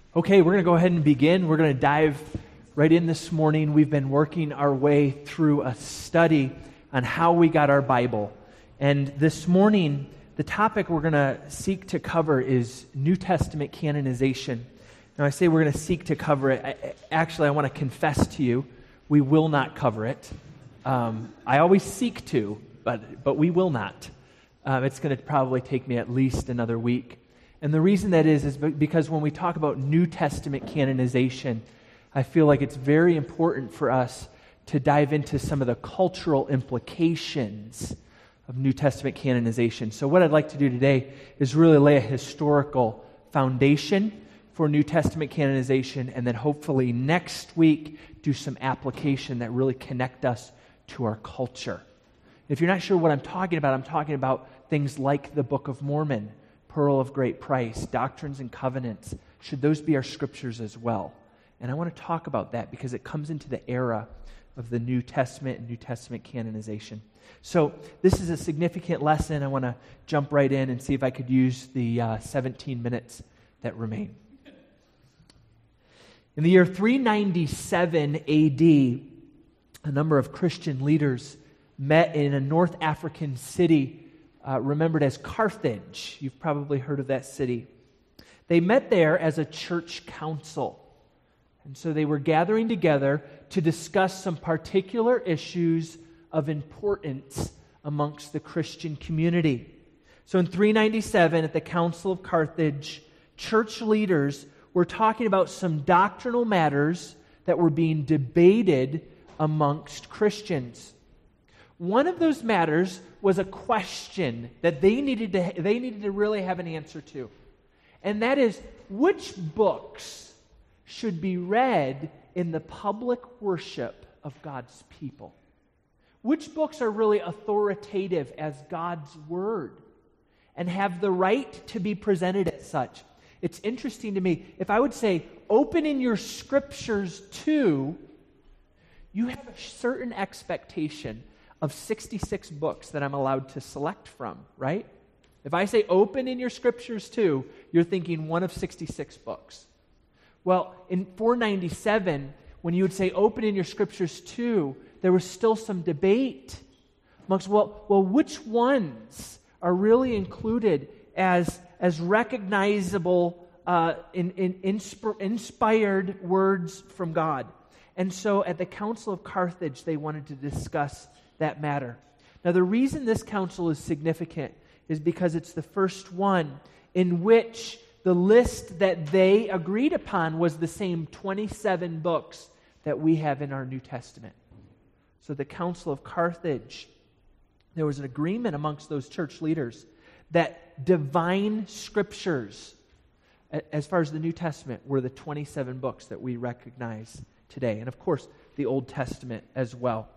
Okay, we're going to go ahead and begin. We're going to dive right in this morning. We've been working our way through a study on how we got our Bible. And this morning, the topic we're going to seek to cover is New Testament canonization. Now, I say we're going to seek to cover it. Actually, I want to confess to you, we will not cover it. I always seek to, but we will not. It's going to probably take me at least another week. And the reason that is because when we talk about New Testament canonization, I feel like it's very important for us to dive into some of the cultural implications of New Testament canonization. So what I'd like to do today is really lay a historical foundation for New Testament canonization, and then hopefully next week do some application that really connect us to our culture. If you're not sure what I'm talking about things like the Book of Mormon, Pearl of Great Price, Doctrines and Covenants. Should those be our scriptures as well? And I want to talk about that because it comes into the era of the New Testament and New Testament canonization. So this is a significant lesson. I want to jump right in and see if I could use the 17 minutes that remain. In the year 397 AD, a number of Christian leaders met in a North African city remembered as Carthage. You've probably heard of that city. They met there as a church council. And so they were gathering together to discuss some particular issues of importance amongst the Christian community. So in 397, at the Council of Carthage, church leaders were talking about some doctrinal matters that were being debated amongst Christians. One of those matters was a question that they needed to really have an answer to. And that is, which books should be read in the public worship of God's people? Which books are really authoritative as God's Word and have the right to be presented as such? It's interesting to me, if I would say, open in your scriptures to, you have a certain expectation of 66 books that I'm allowed to select from, right? If I say open in your scriptures too, you're thinking one of 66 books. Well, in 497, when you would say open in your scriptures too, there was still some debate amongst, which ones are really included as recognizable inspired words from God? And so at the Council of Carthage, they wanted to discuss that matter. Now, the reason this council is significant is because it's the first one in which the list that they agreed upon was the same 27 books that we have in our New Testament. So the Council of Carthage, there was an agreement amongst those church leaders that divine scriptures, as far as the New Testament, were the 27 books that we recognize today. And of course, the Old Testament as well.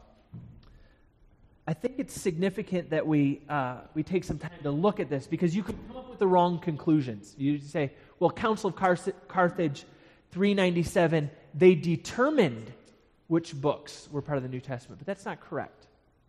I think it's significant that we take some time to look at this because you can come up with the wrong conclusions. You say, well, Council of Carthage, 397, they determined which books were part of the New Testament, but that's not correct.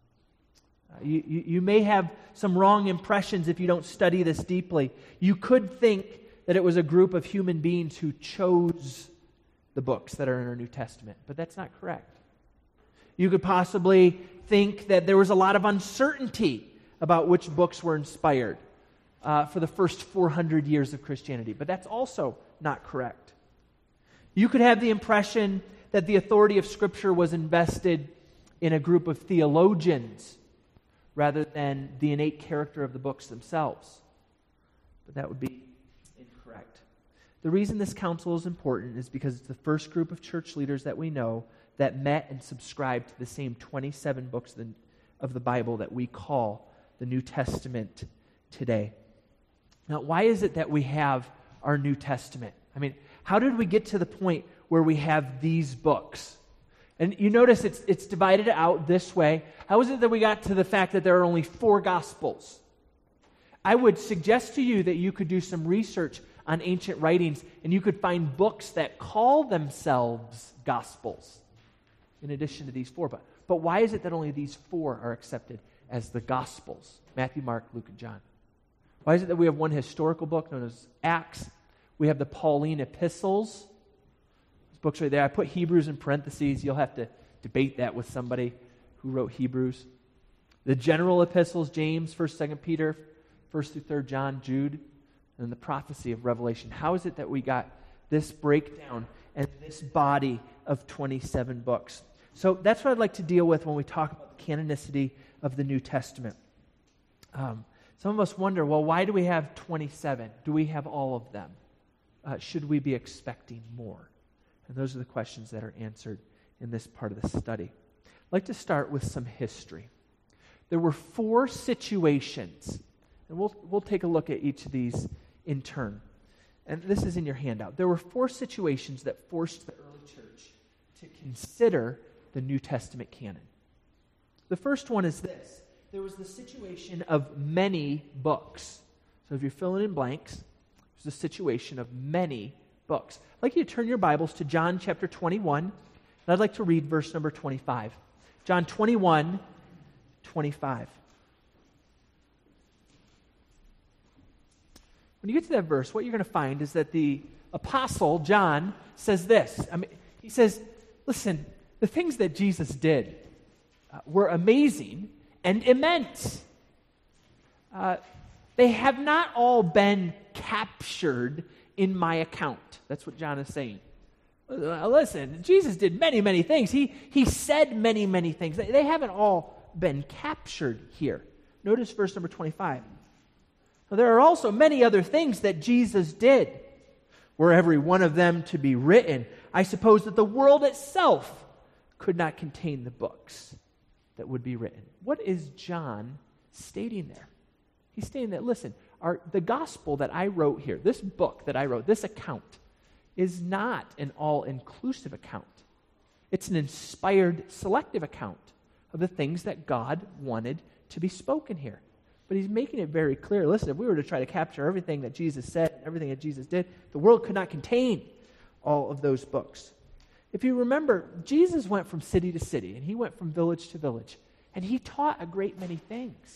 You may have some wrong impressions if you don't study this deeply. You could think that it was a group of human beings who chose the books that are in our New Testament, but that's not correct. You could possibly think that there was a lot of uncertainty about which books were inspired for the first 400 years of Christianity, but that's also not correct. You could have the impression that the authority of Scripture was invested in a group of theologians rather than the innate character of the books themselves, but that would be incorrect. The reason this council is important is because it's the first group of church leaders that we know that met and subscribed to the same 27 books of the Bible that we call the New Testament today. Now, why is it that we have our New Testament? I mean, how did we get to the point where we have these books? And you notice it's divided out this way. How is it that we got to the fact that there are only 4 Gospels? I would suggest to you that you could do some research on ancient writings and you could find books that call themselves Gospels in addition to these 4. But why is it that only these 4 are accepted as the Gospels? Matthew, Mark, Luke, and John. Why is it that we have one historical book known as Acts? We have the Pauline epistles. Those books right there. I put Hebrews in parentheses. You'll have to debate that with somebody who wrote Hebrews. The general epistles, James, 1st, 2nd Peter, 1st through 3rd John, Jude, and the prophecy of Revelation. How is it that we got this breakdown and this body of 27 books? So that's what I'd like to deal with when we talk about the canonicity of the New Testament. Some of us wonder, well, why do we have 27? Do we have all of them? Should we be expecting more? And those are the questions that are answered in this part of the study. I'd like to start with some history. There were 4 situations, and we'll take a look at each of these in turn. And this is in your handout. There were 4 situations that forced the early church to consider the New Testament canon. The first one is this. There was the situation of many books. So if you're filling in blanks, there's the situation of many books. I'd like you to turn your Bibles to John chapter 21, and I'd like to read verse number 25. John 21, 25. When you get to that verse, what you're going to find is that the apostle, John, says this. He says, listen, the things that Jesus did were amazing and immense. They have not all been captured in my account. That's what John is saying. Listen, Jesus did many, many things. He said many, many things. They haven't all been captured here. Notice verse number 25. Now, there are also many other things that Jesus did. Were every one of them to be written, I suppose that the world itself could not contain the books that would be written. What is John stating there? He's stating that, listen, the gospel that I wrote here, this book that I wrote, this account, is not an all-inclusive account. It's an inspired, selective account of the things that God wanted to be spoken here. But he's making it very clear. Listen, if we were to try to capture everything that Jesus said, everything that Jesus did, the world could not contain all of those books. If you remember, Jesus went from city to city, and he went from village to village, and he taught a great many things.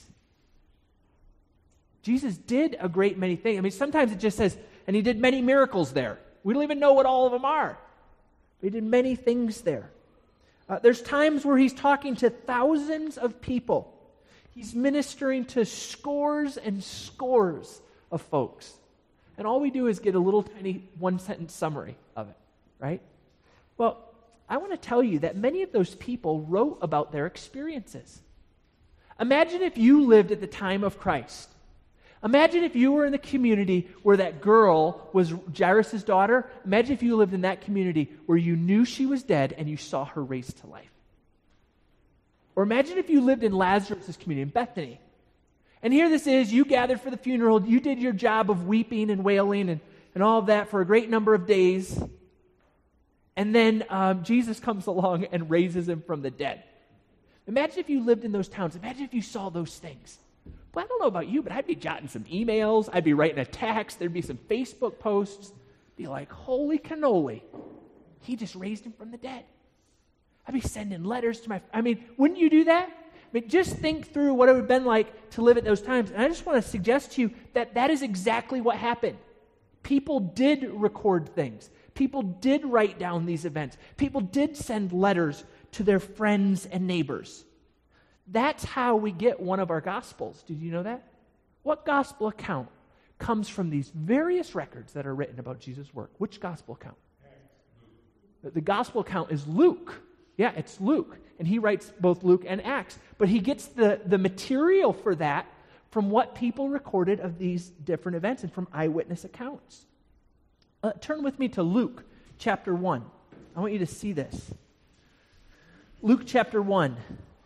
Jesus did a great many things. Sometimes it just says, and he did many miracles there. We don't even know what all of them are. But he did many things there. There's times where he's talking to thousands of people. He's ministering to scores and scores of folks. And all we do is get a little tiny one-sentence summary of it, right? Well, I want to tell you that many of those people wrote about their experiences. Imagine if you lived at the time of Christ. Imagine if you were in the community where that girl was Jairus' daughter. Imagine if you lived in that community where you knew she was dead and you saw her raised to life. Or imagine if you lived in Lazarus' community, in Bethany. And here this is, you gathered for the funeral, you did your job of weeping and wailing and all of that for a great number of days. And then Jesus comes along and raises him from the dead. Imagine if you lived in those towns. Imagine if you saw those things. Well, I don't know about you, but I'd be jotting some emails. I'd be writing a text. There'd be some Facebook posts. Be like, holy cannoli. He just raised him from the dead. I'd be sending letters to wouldn't you do that? Just think through what it would have been like to live at those times. And I just want to suggest to you that that is exactly what happened. People did record things. People did write down these events. People did send letters to their friends and neighbors. That's how we get one of our Gospels. Did you know that? What Gospel account comes from these various records that are written about Jesus' work? Which Gospel account? The Gospel account is Luke. Yeah, it's Luke. And he writes both Luke and Acts. But he gets the material for that from what people recorded of these different events and from eyewitness accounts. Turn with me to Luke chapter 1. I want you to see this. Luke chapter 1.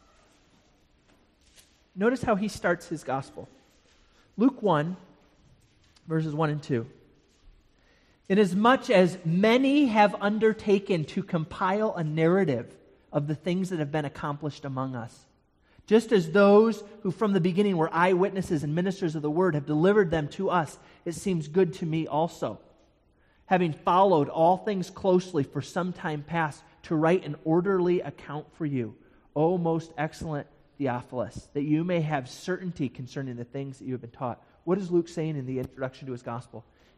Notice how he starts his gospel. Luke 1, verses 1 and 2. Inasmuch as many have undertaken to compile a narrative of the things that have been accomplished among us, just as those who from the beginning were eyewitnesses and ministers of the word have delivered them to us, it seems good to me also, having followed all things closely for some time past, to write an orderly account for you, O most excellent Theophilus, that you may have certainty concerning the things that you have been taught. What is Luke saying in the introduction to his gospel?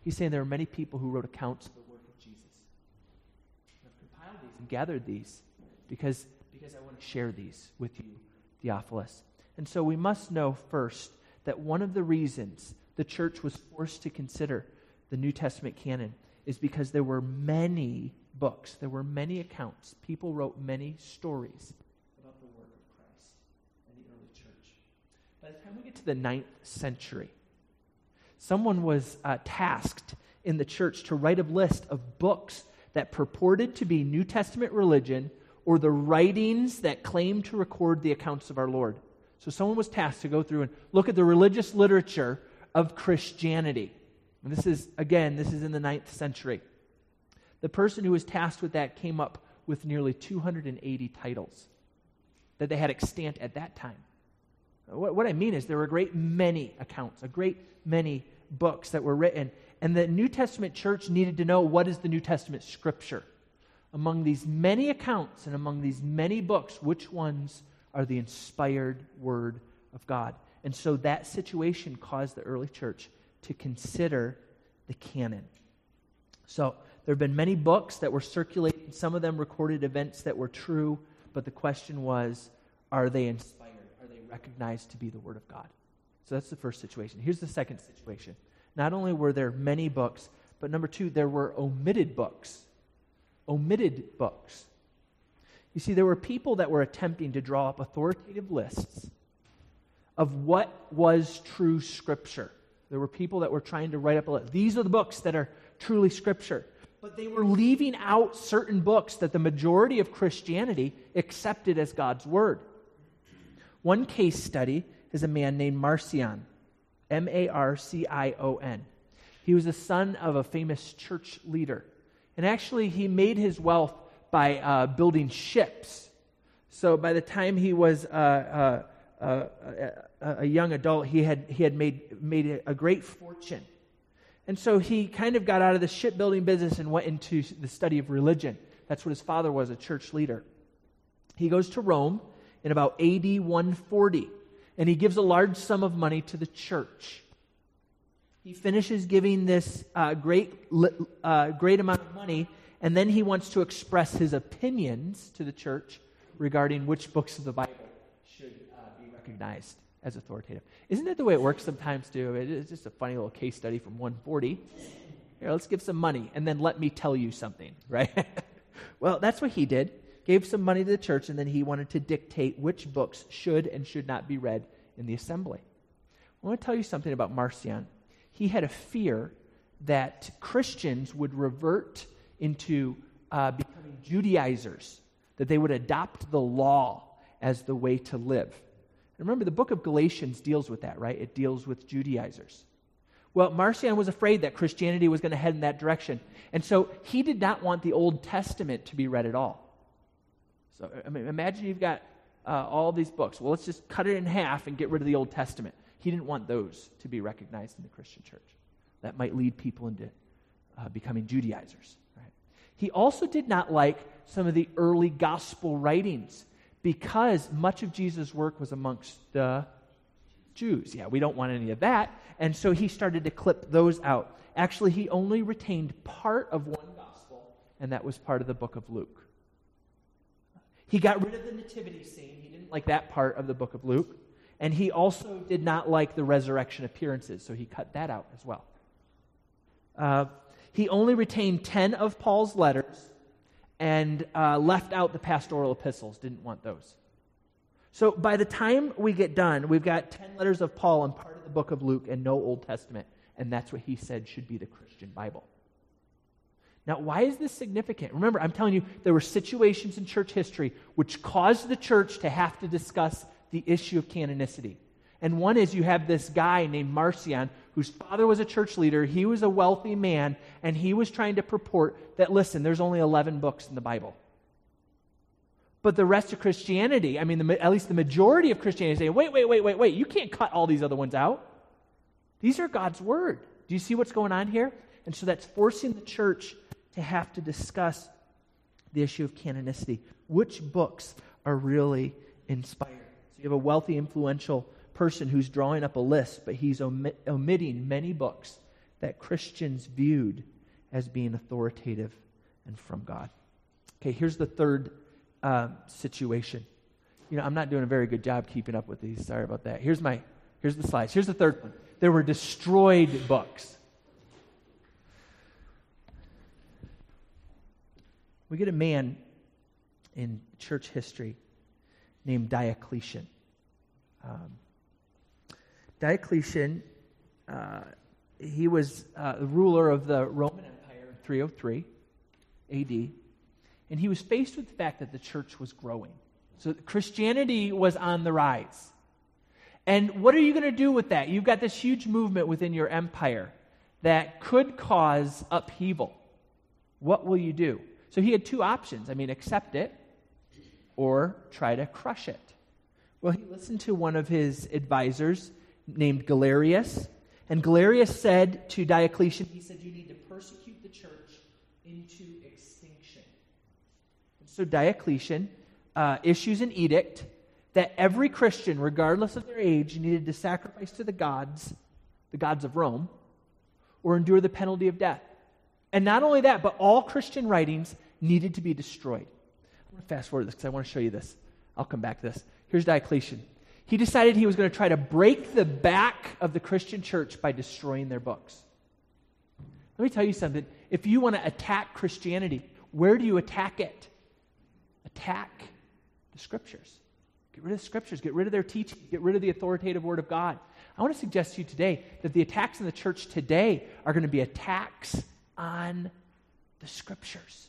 He's saying there are many people who wrote accounts of the work of Jesus. I've compiled these and gathered these because I want to share these with you, Theophilus. And so we must know first that one of the reasons the church was forced to consider the New Testament canon is because there were many books, there were many accounts. People wrote many stories about the work of Christ in the early church. By the time we get to the 9th century, someone was tasked in the church to write a list of books that purported to be New Testament religion or the writings that claimed to record the accounts of our Lord. So someone was tasked to go through and look at the religious literature of Christianity. And this is in the 9th century. The person who was tasked with that came up with nearly 280 titles that they had extant at that time. What I mean is there were a great many accounts, a great many books that were written, and the New Testament church needed to know what is the New Testament scripture. Among these many accounts and among these many books, which ones are the inspired Word of God? And so that situation caused the early church to consider the canon. So there have been many books that were circulated. Some of them recorded events that were true, but the question was, are they inspired? Are they recognized to be the Word of God? So that's the first situation. Here's the second situation. Not only were there many books, but number two, there were omitted books. Omitted books. You see, there were people that were attempting to draw up authoritative lists of what was true Scripture. There were people that were trying to write up a list. These are the books that are truly Scripture. But they were leaving out certain books that the majority of Christianity accepted as God's Word. One case study is a man named Marcion, Marcion. He was the son of a famous church leader. And actually, he made his wealth by building ships. So by the time he was a young adult, he had made a great fortune. And so he kind of got out of the shipbuilding business and went into the study of religion. That's what his father was, a church leader. He goes to Rome in about AD 140, and he gives a large sum of money to the church. He finishes giving this great amount of money, and then he wants to express his opinions to the church regarding which books of the Bible should be recognized as authoritative. Isn't that the way it works sometimes, too? It's just a funny little case study from 140. Here, let's give some money, and then let me tell you something, right? Well, that's what he did. Gave some money to the church, and then he wanted to dictate which books should and should not be read in the assembly. I want to tell you something about Marcion. He had a fear that Christians would revert into becoming Judaizers, that they would adopt the law as the way to live. And remember, the book of Galatians deals with that, right? It deals with Judaizers. Well, Marcion was afraid that Christianity was going to head in that direction. And so he did not want the Old Testament to be read at all. So, I mean, imagine you've got all these books. Well, let's just cut it in half and get rid of the Old Testament. He didn't want those to be recognized in the Christian church. That might lead people into becoming Judaizers. Right? He also did not like some of the early gospel writings because much of Jesus' work was amongst the Jews. Yeah, we don't want any of that. And so he started to clip those out. Actually, he only retained part of one gospel, and that was part of the book of Luke. He got rid of the nativity scene. He didn't like that part of the book of Luke. And he also did not like the resurrection appearances, so he cut that out as well. He only retained 10 of Paul's letters and left out the pastoral epistles, didn't want those. So by the time we get done, we've got 10 letters of Paul and part of the book of Luke and no Old Testament, and that's what he said should be the Christian Bible. Now, why is this significant? Remember, I'm telling you, there were situations in church history which caused the church to have to discuss the issue of canonicity. And one is you have this guy named Marcion, whose father was a church leader. He was a wealthy man, and he was trying to purport that, listen, there's only 11 books in the Bible. But the rest of Christianity, I mean, at least the majority of Christianity, say, wait, you can't cut all these other ones out. These are God's Word. Do you see what's going on here? And so that's forcing the church to have to discuss the issue of canonicity. Which books are really inspired? So you have a wealthy, influential person who's drawing up a list, but he's omitting many books that Christians viewed as being authoritative and from God. Okay, here's the third situation. I'm not doing a very good job keeping up with these. Sorry about that. Here's the slides. Here's the third one. There were destroyed books. We get a man in church history named Diocletian. Diocletian, he was the ruler of the Roman Empire in 303 AD, and he was faced with the fact that the church was growing. So Christianity was on the rise. And what are you going to do with that? You've got this huge movement within your empire that could cause upheaval. What will you do? So he had two options. Accept it or try to crush it. Well, he listened to one of his advisors named Galerius, and Galerius said to Diocletian, he said, you need to persecute the church into extinction. And so Diocletian issues an edict that every Christian, regardless of their age, needed to sacrifice to the gods of Rome, or endure the penalty of death. And not only that, but all Christian writings needed to be destroyed. I'm going to fast forward this because I want to show you this. I'll come back to this. Here's Diocletian. He decided he was going to try to break the back of the Christian church by destroying their books. Let me tell you something. If you want to attack Christianity, where do you attack it? Attack the Scriptures. Get rid of the Scriptures. Get rid of their teaching. Get rid of the authoritative Word of God. I want to suggest to you today that the attacks in the church today are going to be attacks on the Scriptures.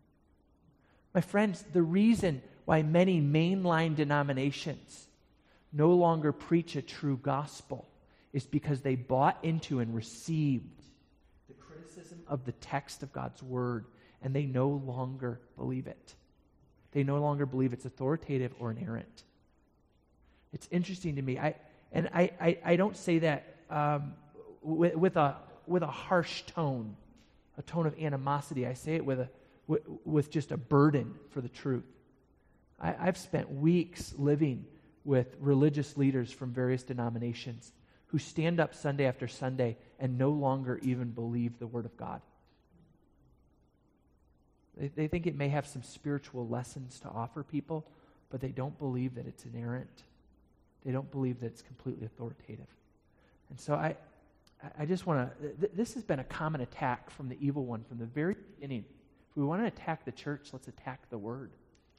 My friends, the reason why many mainline denominations no longer preach a true gospel is because they bought into and received the criticism of the text of God's Word, and they no longer believe it. They no longer believe it's authoritative or inerrant. It's interesting to me. I don't say that with a harsh tone, a tone of animosity. I say it with just a burden for the truth. I've spent weeks living with religious leaders from various denominations who stand up Sunday after Sunday and no longer even believe the Word of God. They think it may have some spiritual lessons to offer people, but they don't believe that it's inerrant. They don't believe that it's completely authoritative. And so I just want to, this has been a common attack from the evil one from the very beginning. If we want to attack the church, let's attack the Word.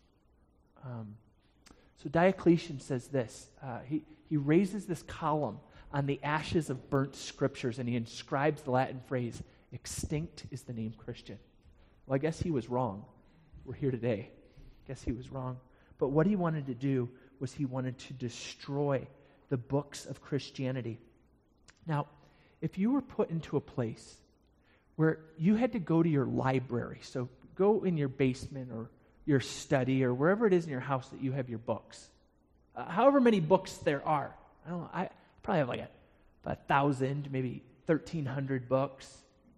So Diocletian says this. He raises this column on the ashes of burnt scriptures, and he inscribes the Latin phrase, extinct is the name Christian. Well, I guess he was wrong. We're here today. I guess he was wrong. But what he wanted to do was he wanted to destroy the books of Christianity. Now, if you were put into a place where you had to go to your library, so go in your basement or your study or wherever it is in your house that you have your books, however many books there are. I don't know. I probably have like 1,000, maybe 1,300 books.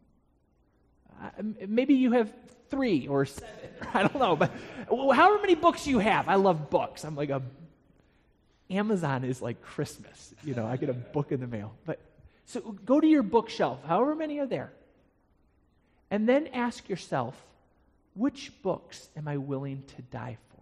Maybe you have 3 or 7. I don't know. But however many books you have. I love books. I'm like Amazon is like Christmas. I get a book in the mail. But so go to your bookshelf, however many are there. And then ask yourself, which books am I willing to die for?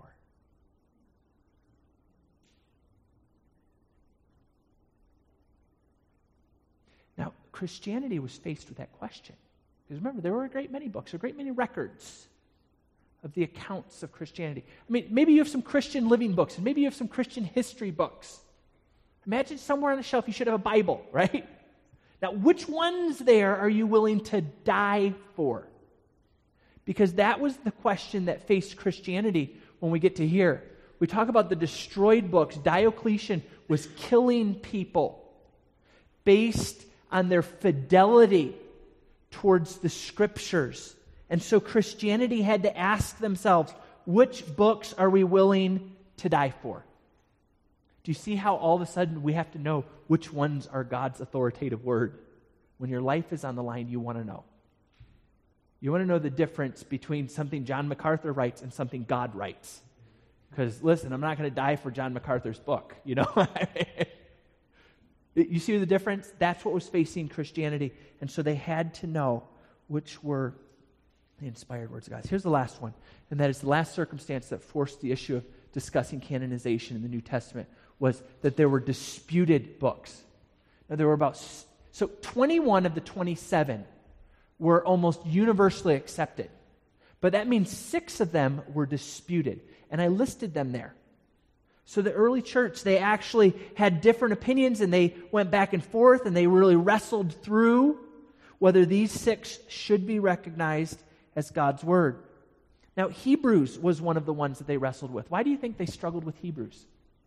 Now, Christianity was faced with that question. Because remember, there were a great many books, a great many records of the accounts of Christianity. Maybe you have some Christian living books, and maybe you have some Christian history books. Imagine somewhere on the shelf you should have a Bible, right? Now, which ones there are you willing to die for? Because that was the question that faced Christianity when we get to here. We talk about the destroyed books. Diocletian was killing people based on their fidelity towards the Scriptures. And so Christianity had to ask themselves, which books are we willing to die for? Do you see how all of a sudden we have to know which ones are God's authoritative word? When your life is on the line, you want to know. You want to know the difference between something John MacArthur writes and something God writes. Because listen, I'm not going to die for John MacArthur's book, You see the difference? That's what was facing Christianity. And so they had to know which were the inspired words of God. Here's the last one, and that is the last circumstance that forced the issue of discussing canonization in the New Testament was that there were disputed books. Now, there were 21 of the 27 were almost universally accepted. But that means 6 of them were disputed. And I listed them there. So the early church, they actually had different opinions, and they went back and forth, and they really wrestled through whether these 6 should be recognized as God's Word. Now, Hebrews was one of the ones that they wrestled with. Why do you think they struggled with Hebrews?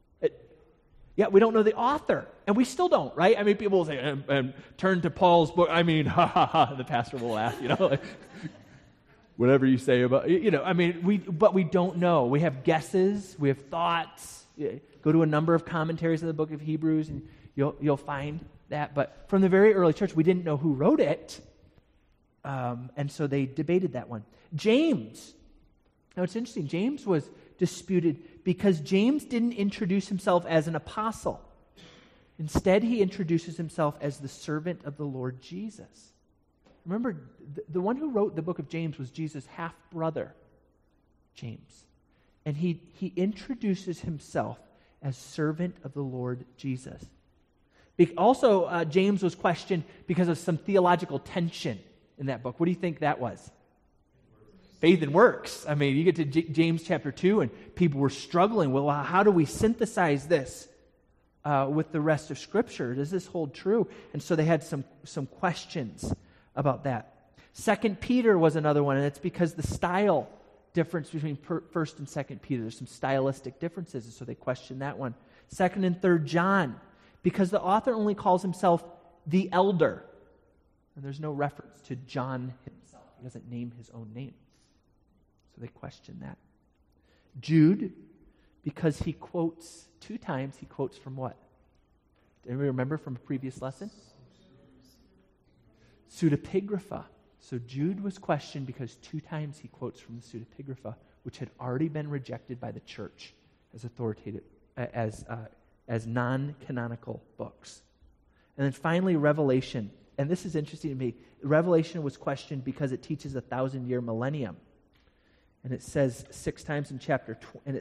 We don't know the author, and we still don't, right? I mean, people will say, and turn to Paul's book. I mean, ha, ha, ha, the pastor will laugh, like, whatever you say about, but we don't know. We have guesses, we have thoughts. Go to a number of commentaries of the book of Hebrews, and you'll find that. But from the very early church, we didn't know who wrote it, and so they debated that one. James. Now, it's interesting. James was disputed because James didn't introduce himself as an apostle. Instead, he introduces himself as the servant of the Lord Jesus. Remember, the one who wrote the book of James was Jesus' half-brother, James. And he introduces himself as servant of the Lord Jesus. Also, James was questioned because of some theological tension in that book. What do you think that was? Faith and works. I mean, you get to James chapter 2, and people were struggling. Well, how do we synthesize this with the rest of Scripture? Does this hold true? And so they had some questions about that. 2 Peter was another one, and it's because the style difference between 1st and 2nd Peter. There's some stylistic differences, and so they questioned that one. 2nd and 3rd John, because the author only calls himself the elder, and there's no reference to John himself. He doesn't name his own name. So they questioned that. Jude, because he quotes 2 times, he quotes from what? Do anybody remember from a previous lesson? Pseudepigrapha. So Jude was questioned because 2 times he quotes from the Pseudepigrapha, which had already been rejected by the church as authoritative, as non-canonical books. And then finally, Revelation. And this is interesting to me. Revelation was questioned because it teaches a 1,000-year millennium. And it says 6 times in chapter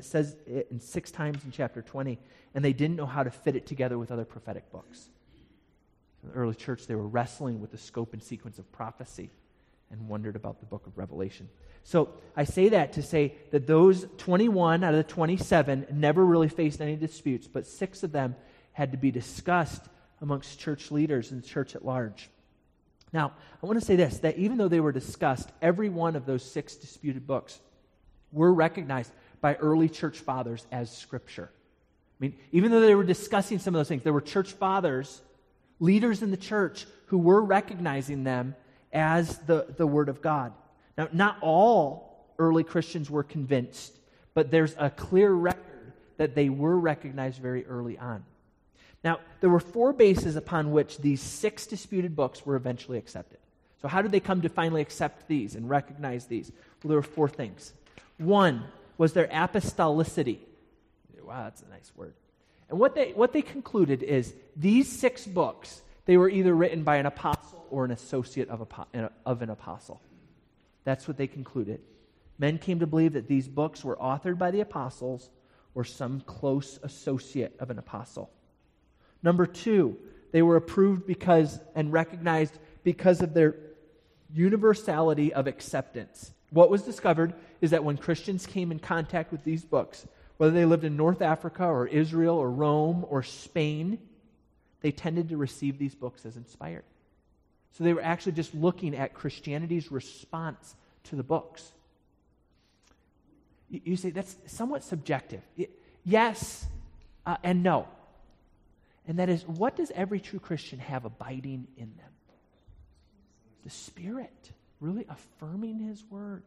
6 times in chapter 20, and they didn't know how to fit it together with other prophetic books. In the early church, they were wrestling with the scope and sequence of prophecy and wondered about the book of Revelation. So I say that to say that those 21 out of the 27 never really faced any disputes, but 6 of them had to be discussed amongst church leaders and the church at large. Now, I want to say this, that even though they were discussed, every one of those 6 disputed books were recognized by early church fathers as Scripture. I mean, even though they were discussing some of those things, there were church fathers, leaders in the church, who were recognizing them as the Word of God. Now, not all early Christians were convinced, but there's a clear record that they were recognized very early on. Now, there were 4 bases upon which these 6 disputed books were eventually accepted. So how did they come to finally accept these and recognize these? Well, there were 4 things. 1 was their apostolicity. Wow, that's a nice word. And what they concluded is these 6 books, they were either written by an apostle or an associate of an apostle. That's what they concluded. Men came to believe that these books were authored by the apostles or some close associate of an apostle. Number 2, they were approved and recognized because of their universality of acceptance. What was discovered is that when Christians came in contact with these books, whether they lived in North Africa or Israel or Rome or Spain, they tended to receive these books as inspired. So they were actually just looking at Christianity's response to the books. You say that's somewhat subjective. Yes and no. And that is, what does every true Christian have abiding in them? The Spirit, really affirming His Word.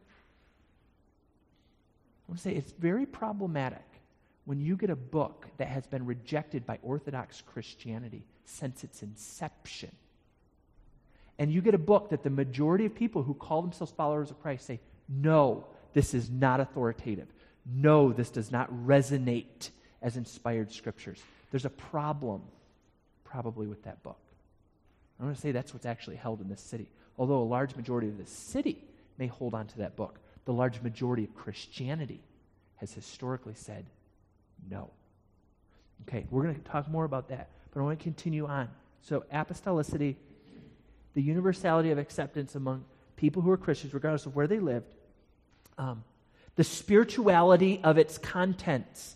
I want to say it's very problematic when you get a book that has been rejected by Orthodox Christianity since its inception. And you get a book that the majority of people who call themselves followers of Christ say, no, this is not authoritative. No, this does not resonate as inspired scriptures. There's a problem probably with that book. I'm going to say that's what's actually held in this city. Although a large majority of the city may hold on to that book, the large majority of Christianity has historically said no. Okay, we're going to talk more about that, but I want to continue on. So apostolicity, the universality of acceptance among people who are Christians, regardless of where they lived, the spirituality of its contents.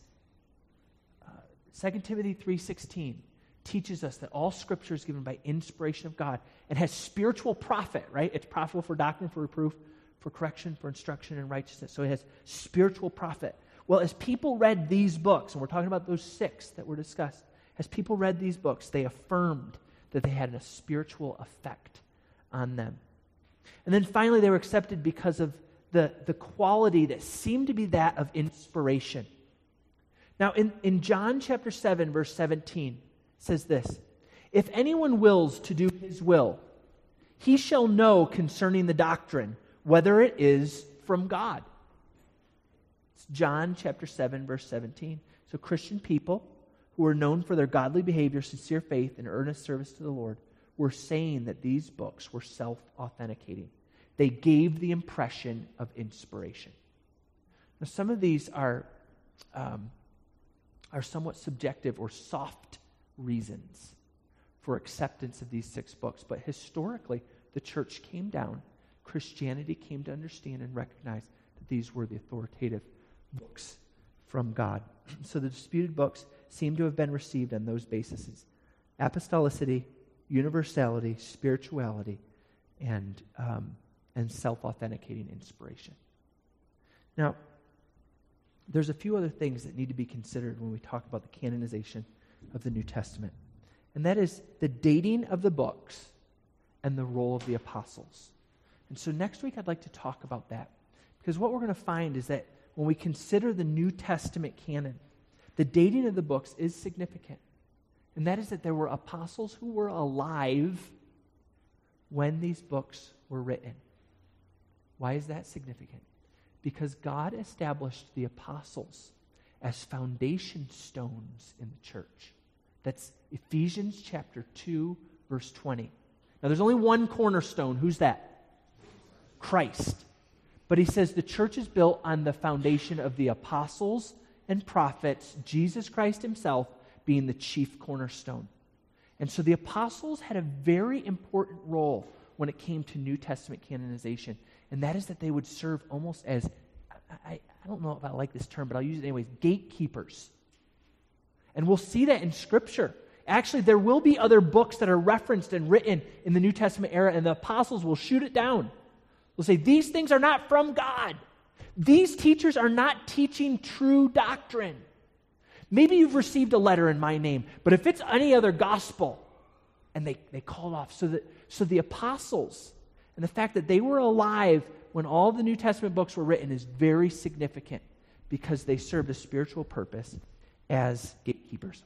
2 Timothy 3:16 teaches us that all Scripture is given by inspiration of God and has spiritual profit, right? It's profitable for doctrine, for reproof, for correction, for instruction in righteousness. So it has spiritual profit. Well, as people read these books, and we're talking about those 6 that were discussed, as people read these books, they affirmed that they had a spiritual effect on them. And then finally, they were accepted because of the quality that seemed to be that of inspiration. Now, in John chapter 7, verse 17, it says this, "If anyone wills to do his will, he shall know concerning the doctrine, whether it is from God." It's John chapter 7, verse 17. So Christian people who are known for their godly behavior, sincere faith, and earnest service to the Lord were saying that these books were self-authenticating. They gave the impression of inspiration. Now, some of these are somewhat subjective or soft reasons for acceptance of these 6 books. But historically, the church came down, Christianity came to understand and recognize that these were the authoritative books from God. So the disputed books seem to have been received on those bases: apostolicity, universality, spirituality, and self-authenticating inspiration. Now, there's a few other things that need to be considered when we talk about the canonization of the New Testament. And that is the dating of the books and the role of the apostles. And so next week I'd like to talk about that. Because what we're going to find is that when we consider the New Testament canon, the dating of the books is significant. And that is that there were apostles who were alive when these books were written. Why is that significant? Because God established the apostles as foundation stones in the church. That's Ephesians chapter 2, verse 20. Now, there's only one cornerstone. Who's that? Christ. But he says the church is built on the foundation of the apostles and prophets, Jesus Christ himself being the chief cornerstone. And so the apostles had a very important role when it came to New Testament canonization. And that is that they would serve almost as, I don't know if I like this term, but I'll use it anyways, gatekeepers. And we'll see that in Scripture. Actually, there will be other books that are referenced and written in the New Testament era, and the apostles will shoot it down. They'll say, these things are not from God. These teachers are not teaching true doctrine. Maybe you've received a letter in my name, but if it's any other gospel, and they call it off. So the apostles and the fact that they were alive when all the New Testament books were written is very significant because they served a spiritual purpose as gatekeepers.